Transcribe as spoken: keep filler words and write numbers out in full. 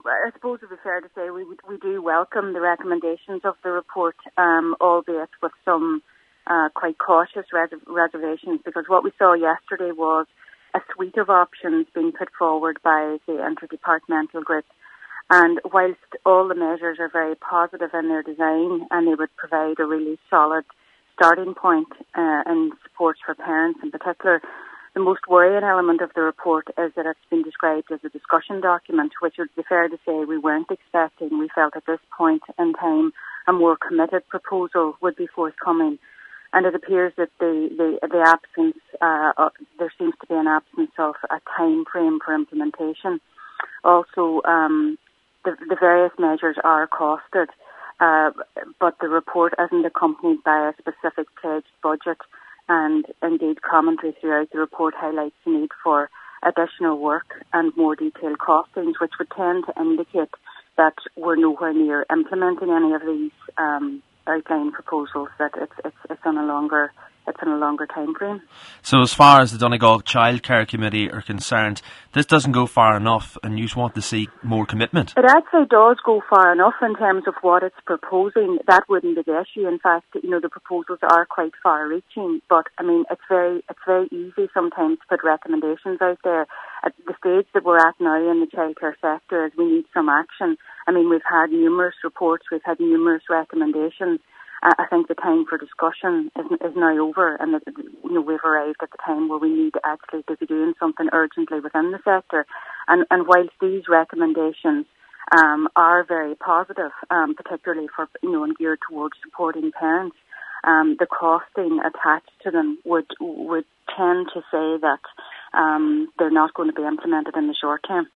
I suppose it would be fair to say we we do welcome the recommendations of the report, um, albeit with some uh, quite cautious res- reservations, because what we saw yesterday was a suite of options being put forward by the interdepartmental group. And whilst all the measures are very positive in their design and they would provide a really solid starting point uh, and support for parents in particular, the most worrying element of the report is that it's been described as a discussion document, which would be fair to say we weren't expecting. We felt at this point in time a more committed proposal would be forthcoming. And it appears that the, the, the absence, uh, uh, there seems to be an absence of a time frame for implementation. Also, um, the, the various measures are costed, uh, but the report isn't accompanied by a specific pledged budget. And indeed, commentary throughout the report highlights the need for additional work and more detailed costings, which would tend to indicate that we're nowhere near implementing any of these um, outline proposals. That it's it's it's on a longer it's on a longer time frame. So, as far as the Donegal Childcare Committee are concerned, this doesn't go far enough, and you want to see more commitment. It actually does go far enough in terms of what it's proposing. That wouldn't be the issue. In fact, you know, the proposals are quite far-reaching. But I mean, it's very it's very easy sometimes to put recommendations out there. At the stage that we're at now in the childcare sector, is we need some action. I mean, we've had numerous reports, we've had numerous recommendations. I think the time for discussion is, is now over, and that, you know, we've arrived at the time where we need actually to be doing something urgently within the sector. And, and whilst these recommendations um, are very positive, um, particularly for, you know, and geared towards supporting parents, um, the costing attached to them would would tend to say that um, they're not going to be implemented in the short term.